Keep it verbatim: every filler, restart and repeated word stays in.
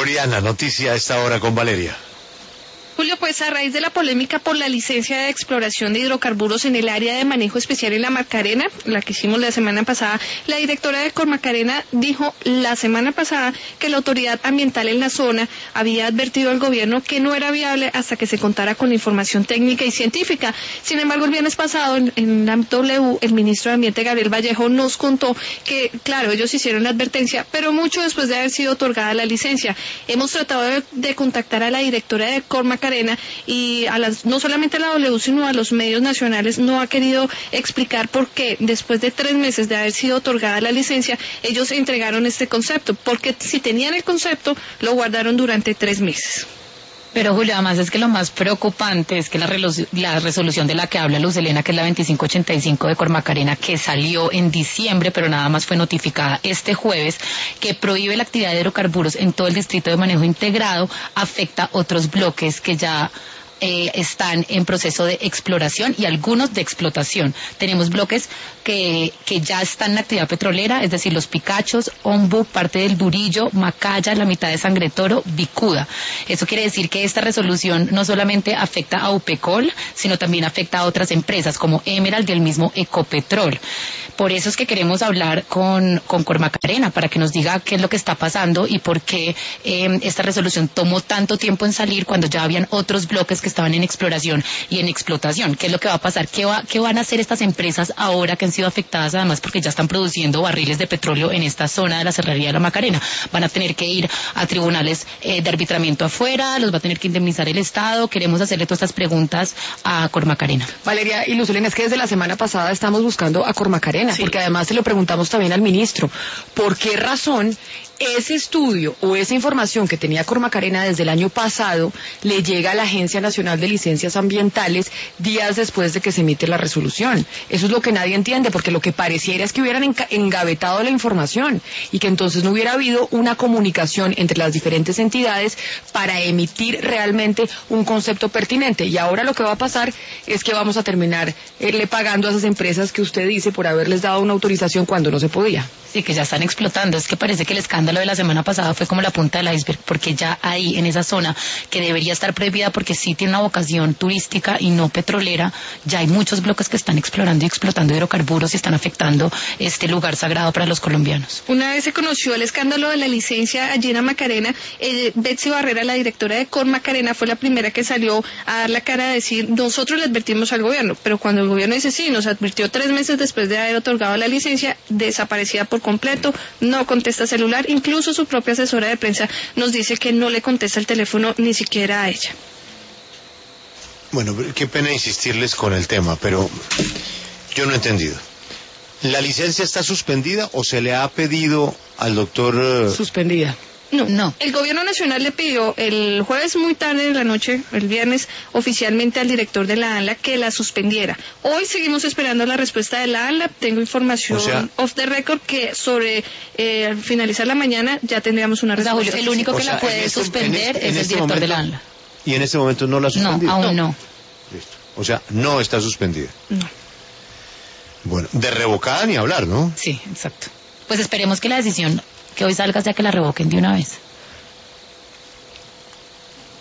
Oriana, noticia a esta hora con Valeria. Julio, pues a raíz de la polémica por la licencia de exploración de hidrocarburos en el área de manejo especial en la Macarena, la que hicimos la semana pasada, la directora de Cormacarena dijo la semana pasada que la autoridad ambiental en la zona había advertido al gobierno que no era viable hasta que se contara con la información técnica y científica. Sin embargo, el viernes pasado en, en la W, el ministro de Ambiente, Gabriel Vallejo, nos contó que, claro, ellos hicieron la advertencia, pero mucho después de haber sido otorgada la licencia. Hemos tratado de, de contactar a la directora de Cormacarena y a las, no solamente a la W, sino a los medios nacionales, no ha querido explicar por qué después de tres meses de haber sido otorgada la licencia, ellos entregaron este concepto, porque si tenían el concepto, lo guardaron durante tres meses. Pero Julio, además es que lo más preocupante es que la, la resolución de la que habla Luz Helena, que es la veinticinco ochenta y cinco de Cormacarena, que salió en diciembre, pero nada más fue notificada este jueves, que prohíbe la actividad de hidrocarburos en todo el distrito de manejo integrado, afecta otros bloques que ya Eh, están en proceso de exploración y algunos de explotación. Tenemos bloques que, que ya están en actividad petrolera, es decir, los Picachos, Ombu, parte del Burillo, Macaya, la mitad de Sangre Toro, Vicuda. Eso quiere decir que esta resolución no solamente afecta a Upecol, sino también afecta a otras empresas como Emerald y el mismo Ecopetrol. Por eso es que queremos hablar con, con Cormacarena, para que nos diga qué es lo que está pasando y por qué eh, esta resolución tomó tanto tiempo en salir cuando ya habían otros bloques que estaban en exploración y en explotación. ¿Qué es lo que va a pasar? ¿Qué, va, qué van a hacer estas empresas ahora que han sido afectadas, además porque ya están produciendo barriles de petróleo en esta zona de la Serrería de la Macarena? ¿Van a tener que ir a tribunales eh, de arbitramiento afuera? ¿Los va a tener que indemnizar el Estado? Queremos hacerle todas estas preguntas a Cormacarena. Valeria y Luz Helena, es que desde la semana pasada estamos buscando a Cormacarena, sí, porque además se lo preguntamos también al ministro. ¿Por qué razón ese estudio o esa información que tenía Cormacarena desde el año pasado le llega a la Agencia Nacional de Licencias Ambientales días después de que se emite la resolución? Eso es lo que nadie entiende, porque lo que pareciera es que hubieran engavetado la información y que entonces no hubiera habido una comunicación entre las diferentes entidades para emitir realmente un concepto pertinente. Y ahora lo que va a pasar es que vamos a terminar eh, le pagando a esas empresas que usted dice por haberles dado una autorización cuando no se podía. Sí, que ya están explotando. Es que parece que el escándalo de la semana pasada fue como la punta del iceberg, porque ya ahí, en esa zona, que debería estar prohibida porque sí tiene una vocación turística y no petrolera, ya hay muchos bloques que están explorando y explotando hidrocarburos y están afectando este lugar sagrado para los colombianos. Una vez se conoció el escándalo de la licencia allí en la Macarena, eh, Betsy Barrera, la directora de Cormacarena, fue la primera que salió a dar la cara a decir, nosotros le advertimos al gobierno, pero cuando el gobierno dice sí, nos advirtió tres meses después de haber otorgado la licencia, desaparecida por completo, no contesta celular, incluso su propia asesora de prensa nos dice que no le contesta el teléfono ni siquiera a ella. Bueno, qué pena insistirles con el tema, pero yo no he entendido. ¿La licencia está suspendida o se le ha pedido al doctor... Uh... Suspendida. No, no. El gobierno nacional le pidió el jueves muy tarde de la noche, el viernes, oficialmente al director de la ANLA que la suspendiera. Hoy seguimos esperando la respuesta de la ANLA. Tengo información, o sea, off the record que sobre eh, al finalizar la mañana ya tendríamos una respuesta. O sea, el único que o sea, la puede este, suspender en este, en es este el director momento, de la ANLA. ¿Y en este momento no la ha suspendido? No, aún no. Listo. O sea, no está suspendida. No. Bueno, de revocada ni hablar, ¿no? Sí, exacto. Pues esperemos que la decisión que hoy salga sea que la revoquen de una vez.